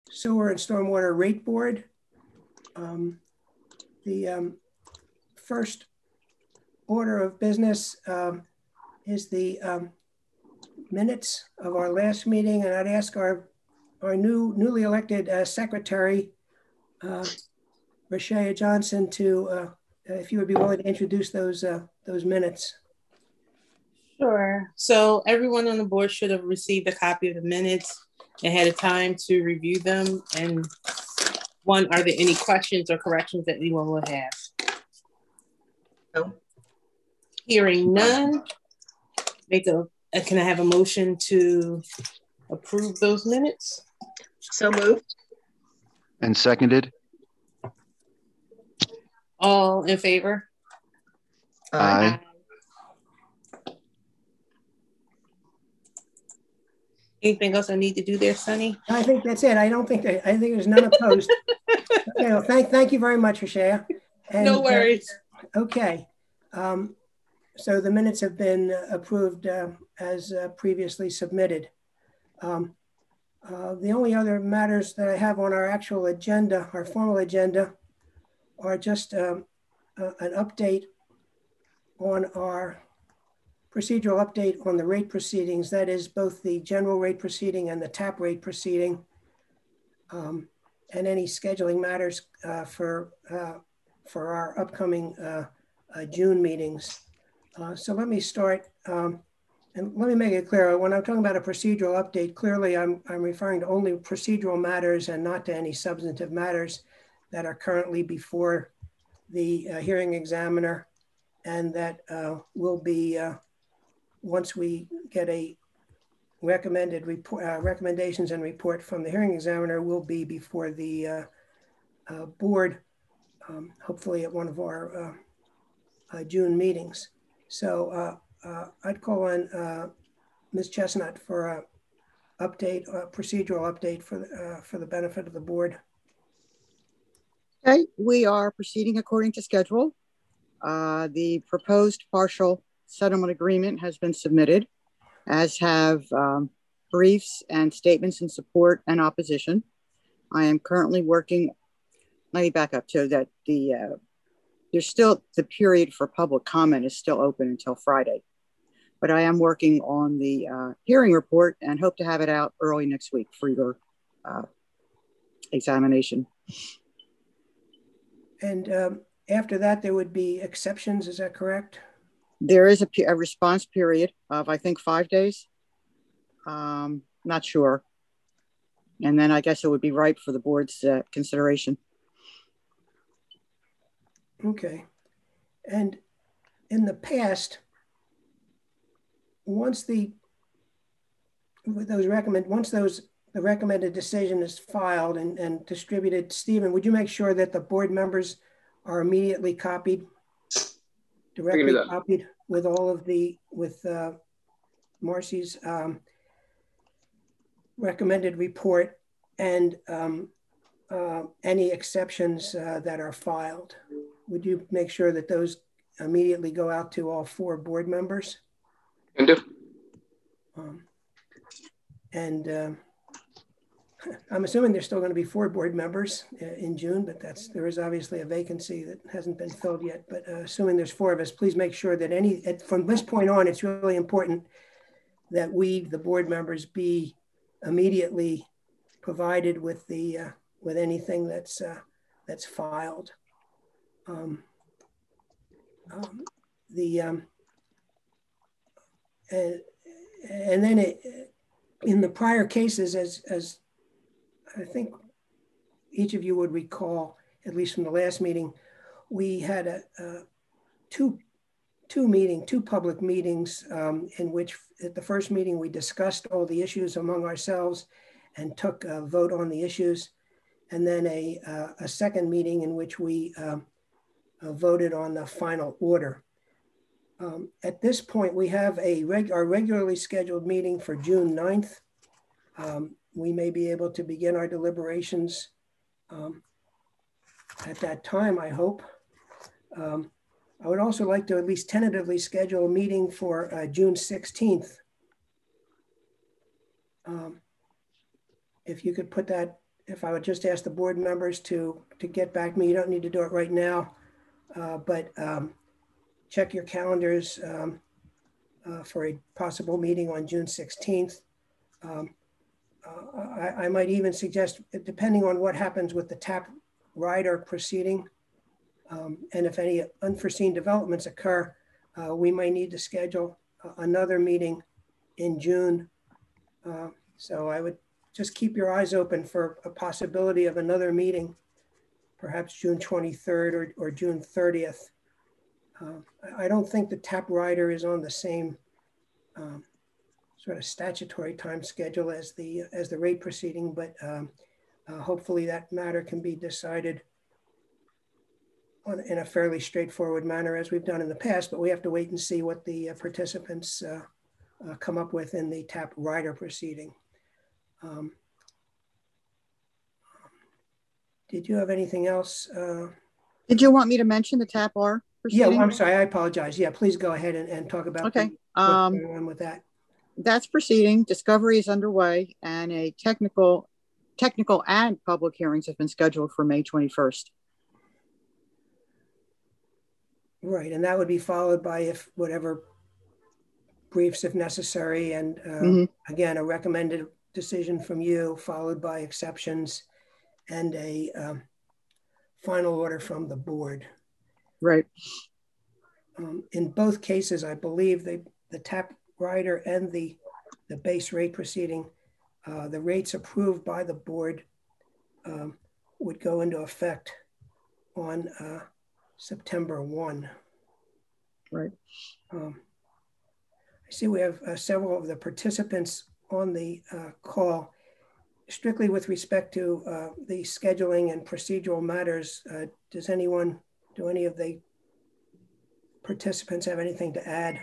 Sewer and Stormwater Rate Board. The first order of business is the minutes of our last meeting, and I'd ask our newly elected secretary, Rashaya Johnson, to if you would be willing to introduce those minutes. Sure. So everyone on the board should have received a copy of the minutes and had a time to review them. And one, are there any questions or corrections that anyone will have? No. Hearing none, can I have a motion to approve those minutes? So moved. And seconded. All in favor? Aye. Anything else I need to do there, Sunny? I think that's it. I think there's none opposed. Thank you very much, Rashaya. No worries. Okay. So the minutes have been approved as previously submitted. The only other matters that I have on our actual agenda, our formal agenda, are just an update on our procedural update on the rate proceedings. That is both the general rate proceeding and the TAP rate proceeding, and any scheduling matters for our upcoming June meetings. So let me start, and let me make it clear. When I'm talking about a procedural update, clearly I'm referring to only procedural matters and not to any substantive matters that are currently before the hearing examiner, and that will be, once we get a recommended report, recommendations and report from the hearing examiner, will be before the board, hopefully at one of our June meetings. So I'd call on Ms. Chestnut for a procedural update for the benefit of the board. Okay, we are proceeding according to schedule. The proposed partial settlement agreement has been submitted, as have briefs and statements in support and opposition. I am currently working, let me back up to that. There's still, the period for public comment is still open until Friday, but I am working on the hearing report and hope to have it out early next week for your examination. And after that, there would be exceptions, is that correct? There is a response period of, I think, 5 days. Not sure. And then I guess it would be ripe for the board's consideration. Okay. And in the past, once the recommended decision is filed and distributed, Stephen, would you make sure that the board members are immediately copied, directly copied with all of with Marcy's recommended report and any exceptions that are filed? Would you make sure that those immediately go out to all 4 board members? Can do. I'm assuming there's still going to be 4 board members in June, but there is obviously a vacancy that hasn't been filled yet. But assuming there's 4 of us, please make sure that from this point on, it's really important that we, the board members, be immediately provided with with anything that's filed. And then in the prior cases, as I think each of you would recall, at least from the last meeting, we had two public meetings in which at the first meeting we discussed all the issues among ourselves and took a vote on the issues, and then a second meeting in which we voted on the final order. At this point, we have our regularly scheduled meeting for June 9th. We may be able to begin our deliberations at that time, I hope. I would also like to at least tentatively schedule a meeting for June 16th. If you could put that if I would just ask the board members to get back to me, you don't need to do it right now, but check your calendars for a possible meeting on June 16th. I might even suggest, depending on what happens with the TAP rider proceeding, and if any unforeseen developments occur, we might need to schedule another meeting in June. So I would just keep your eyes open for a possibility of another meeting, perhaps June 23rd or June 30th. I don't think the TAP rider is on the same sort of statutory time schedule as the rate proceeding, but hopefully that matter can be decided in a fairly straightforward manner as we've done in the past, but we have to wait and see what the participants come up with in the TAP rider proceeding. Did you have anything else? Did you want me to mention the TAP R proceeding? Yeah, I'm sorry, I apologize. Yeah, please go ahead and talk about okay. what's going on with that. That's proceeding. Discovery is underway, and a technical and public hearings have been scheduled for May 21st. Right, and that would be followed by whatever briefs if necessary, and again, a recommended decision from you, followed by exceptions and a final order from the board. Right. In both cases, I believe the TAP rider and the base rate proceeding, the rates approved by the board would go into effect on September 1. Right. I see we have several of the participants on the call. Strictly with respect to the scheduling and procedural matters, do any of the participants have anything to add?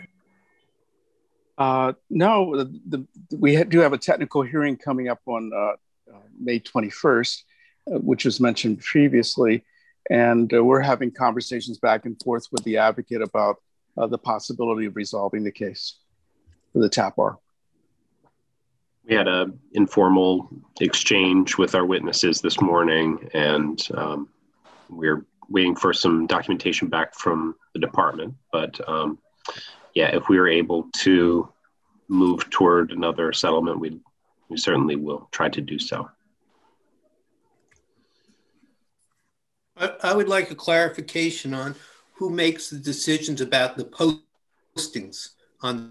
No, we do have a technical hearing coming up on May 21st, which was mentioned previously. And we're having conversations back and forth with the advocate about the possibility of resolving the case for the TAP R. We had an informal exchange with our witnesses this morning, and we're waiting for some documentation back from the department. But yeah, if we were able to move toward another settlement, we certainly will try to do so. I would like a clarification on who makes the decisions about the postings on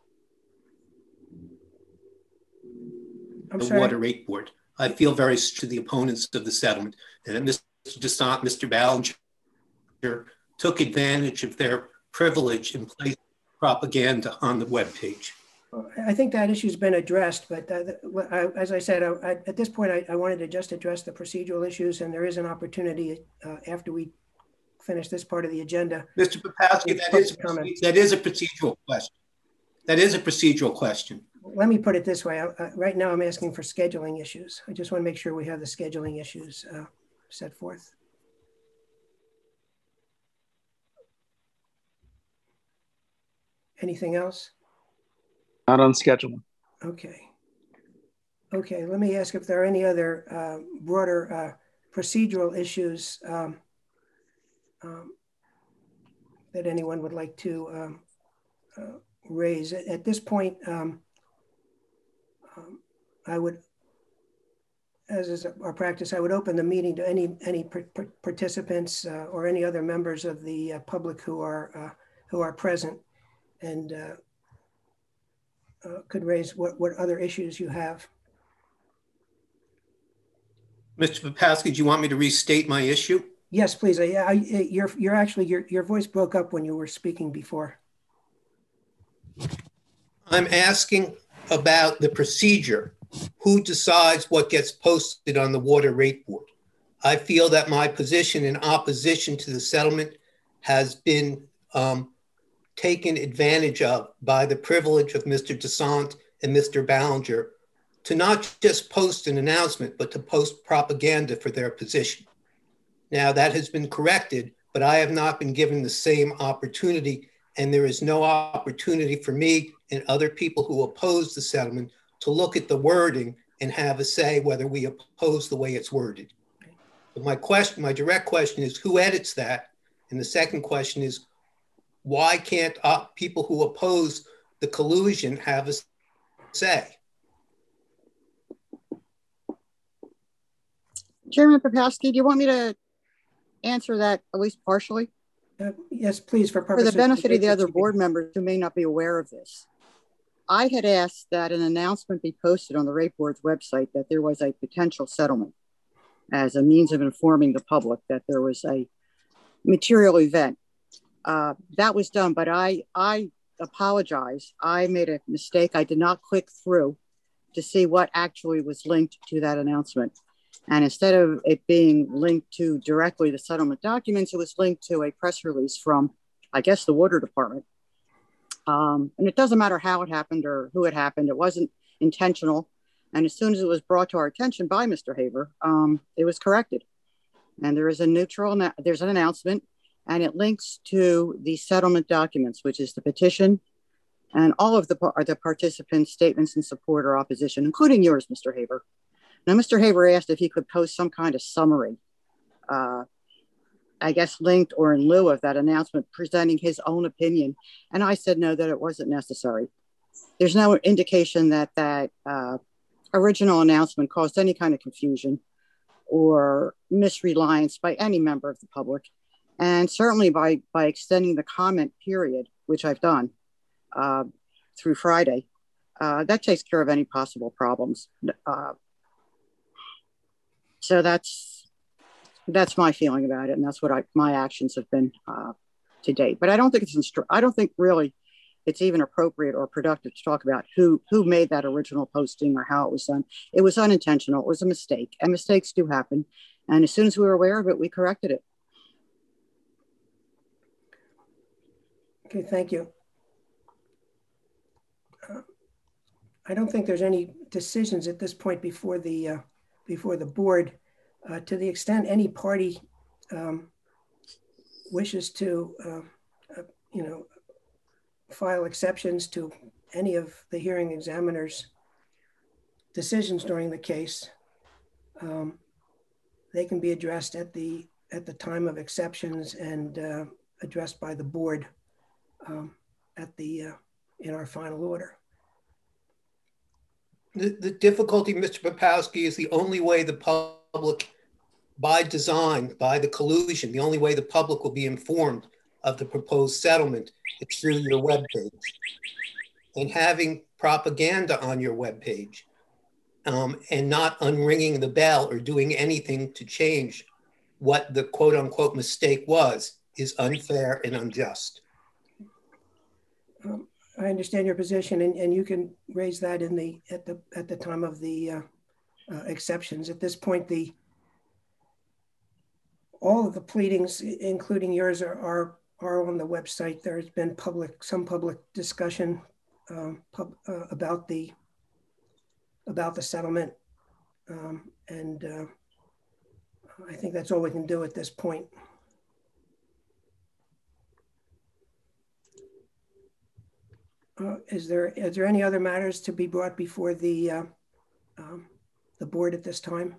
the water rate board. I feel very to the opponents of the settlement, and Mr. Desant, Mr. Ballinger took advantage of their privilege and placed propaganda on the webpage. I think that issue's been addressed, but as I said, at this point, I wanted to just address the procedural issues, and there is an opportunity after we finish this part of the agenda. Mr. Popowski, that is a procedural question. That is a procedural question. Let me put it this way. Right now, I'm asking for scheduling issues. I just want to make sure we have the scheduling issues set forth. Anything else? Not on schedule. Okay. Okay, let me ask if there are any other broader procedural issues that anyone would like to raise. At this point, I would, as is our practice, I would open the meeting to any participants or any other members of the public who are present and could raise what other issues you have. Mr. Popowski, do you want me to restate my issue? Yes, please. Your voice broke up when you were speaking before. I'm asking about the procedure. Who decides what gets posted on the water rate board? I feel that my position in opposition to the settlement has been taken advantage of by the privilege of Mr. Desant and Mr. Ballinger to not just post an announcement, but to post propaganda for their position. Now that has been corrected, but I have not been given the same opportunity, and there is no opportunity for me and other people who oppose the settlement to look at the wording and have a say whether we oppose the way it's worded. But my direct question is, who edits that? And the second question is, why can't people who oppose the collusion have a say? Chairman Papowski, do you want me to answer that at least partially? Yes, please. For the benefit of the other board members who may not be aware of this, I had asked that an announcement be posted on the rate board's website that there was a potential settlement as a means of informing the public that there was a material event. That was done, but I apologize. I made a mistake. I did not click through to see what actually was linked to that announcement. And instead of it being linked to directly the settlement documents, it was linked to a press release from, I guess, the water department. And it doesn't matter how it happened or who it happened. It wasn't intentional. And as soon as it was brought to our attention by Mr. Haber, it was corrected. And there's an announcement, and it links to the settlement documents, which is the petition and all of the participants' statements in support or opposition, including yours, Mr. Haber. Now, Mr. Haber asked if he could post some kind of summary, I guess linked or in lieu of that announcement, presenting his own opinion. And I said no, that it wasn't necessary. There's no indication that that original announcement caused any kind of confusion or misreliance by any member of the public. And certainly by extending the comment period, which I've done through Friday, that takes care of any possible problems. So that's my feeling about it, and that's what my actions have been to date. But I don't think really it's even appropriate or productive to talk about who made that original posting or how it was done. It was unintentional. It was a mistake, and mistakes do happen. And as soon as we were aware of it, we corrected it. Okay, thank you. I don't think there's any decisions at this point before the board. To the extent any party wishes to, file exceptions to any of the hearing examiner's decisions during the case, they can be addressed at the time of exceptions and addressed by the board in our final order. The difficulty, Mr. Papowski, is the only way the public, by design, by the collusion, the only way the public will be informed of the proposed settlement is through your webpage. And having propaganda on your webpage and not unringing the bell or doing anything to change what the quote unquote mistake was is unfair and unjust. I understand your position, and you can raise that at the time of the exceptions. At this point, all of the pleadings, including yours, are on the website. There's been some public discussion about the settlement, and I think that's all we can do at this point. Is there any other matters to be brought before the board at this time?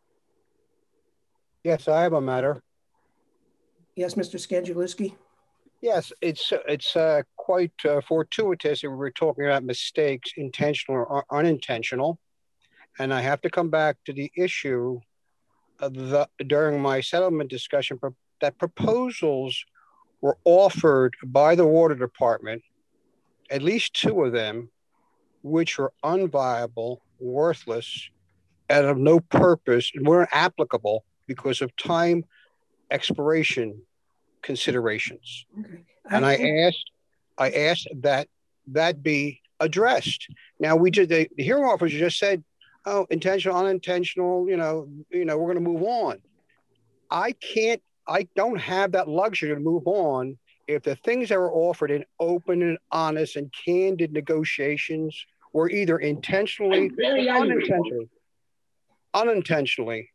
Yes, I have a matter. Yes, Mr. Skandaluski. Yes, it's quite fortuitous that we're talking about mistakes, intentional or unintentional, and I have to come back to the issue of during my settlement discussion that proposals were offered by the water department, at least 2 of them, which were unviable, worthless, and of no purpose, and weren't applicable because of time expiration considerations. Okay. And I asked that be addressed. Now the hearing officer just said, oh, intentional, unintentional, we're going to move on. I don't have that luxury to move on if the things that were offered in open and honest and candid negotiations were either intentionally or unintentionally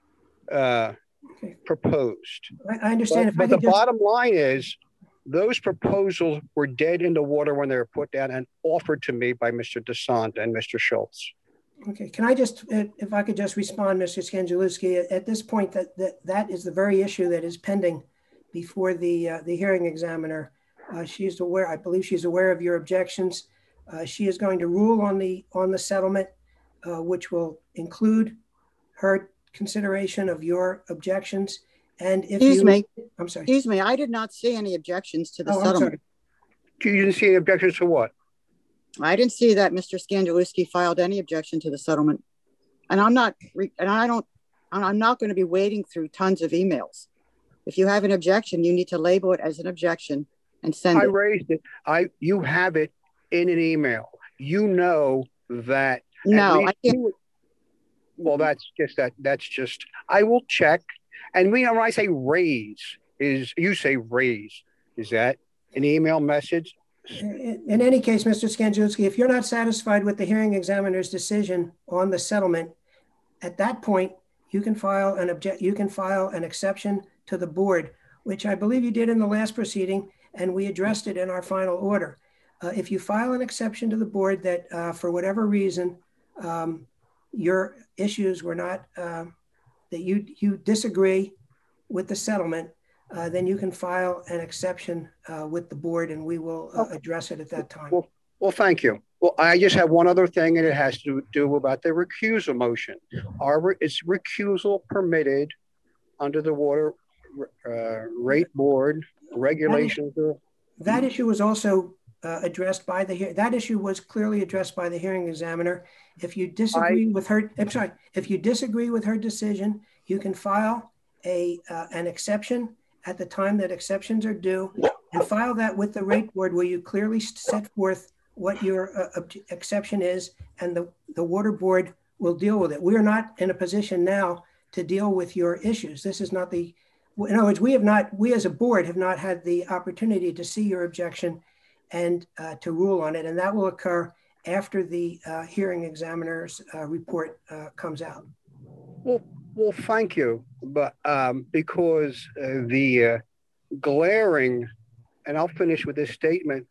proposed. I understand. But the bottom line is those proposals were dead in the water when they were put down and offered to me by Mr. DeSant and Mr. Schultz. Okay, can I just, if I could just respond, Mr. Skanjalewski, at this point, that is the very issue that is pending before the hearing examiner. She's aware, I believe she's aware of your objections. She is going to rule on the settlement, which will include her consideration of your objections. And if Excuse me. I'm sorry. Excuse me, I did not see any objections to the I'm settlement. You didn't see any objections to what? I didn't see that Mr. Skanjalewski filed any objection to the settlement. And I'm not going to be wading through tons of emails. If you have an objection, you need to label it as an objection and send it. I raised it. You have it in an email. You know that. No, I can't. Well, that's just, I will check. And when I say raise, you say raise. Is that an email message? In any case, Mr. Skanjalewski, if you're not satisfied with the hearing examiner's decision on the settlement, at that point, you can file an exception to the board, which I believe you did in the last proceeding, and we addressed it in our final order. If you file an exception to the board that for whatever reason, your issues were not, that you disagree with the settlement, then you can file an exception with the board and we will address it at that time. Well, thank you. Well, I just have one other thing, and it has to do about the recusal motion. Is recusal permitted under the water rate board regulations? That issue was also addressed by that issue was clearly addressed by the hearing examiner. If you disagree with her, if you disagree with her decision, you can file an exception at the time that exceptions are due and file that with the rate board where you clearly set forth what your exception is, and the water board will deal with it. We are not in a position now to deal with your issues. This is not in other words, we as a board have not had the opportunity to see your objection and to rule on it. And that will occur after the hearing examiner's report comes out. Well, thank you. But because the glaring, and I'll finish with this statement,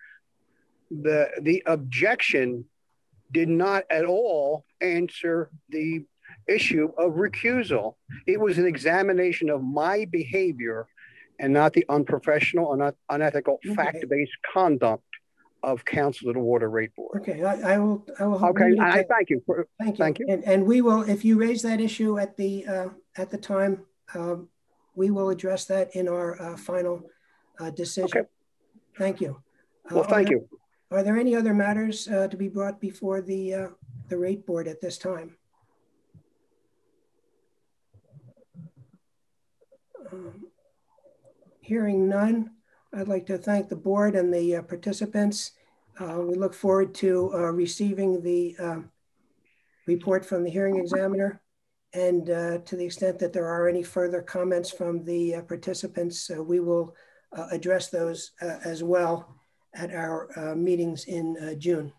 the objection did not at all answer the issue of recusal. It was an examination of my behavior and not the unprofessional or not unethical fact-based conduct of counsel of the water rate board. Okay, I will. Okay, I thank you. Thank you. And we will, if you raise that issue at the time, we will address that in our final decision. Okay. Thank you. Well, thank you. Are there any other matters to be brought before the rate board at this time? Hearing none, I'd like to thank the board and the participants. We look forward to receiving the report from the hearing examiner. And to the extent that there are any further comments from the participants, we will address those as well at our meetings in June.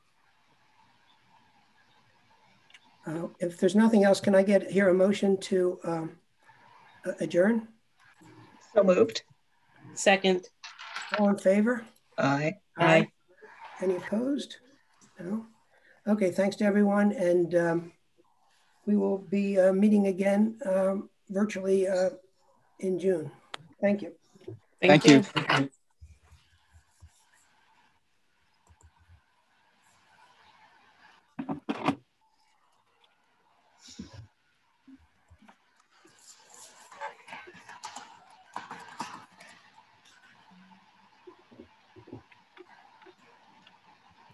If there's nothing else, can I hear a motion to adjourn? So moved. Second. All in favor? Aye. Aye. Any opposed? No? Okay, thanks to everyone. And we will be meeting again virtually in June. Thank you. Thank you.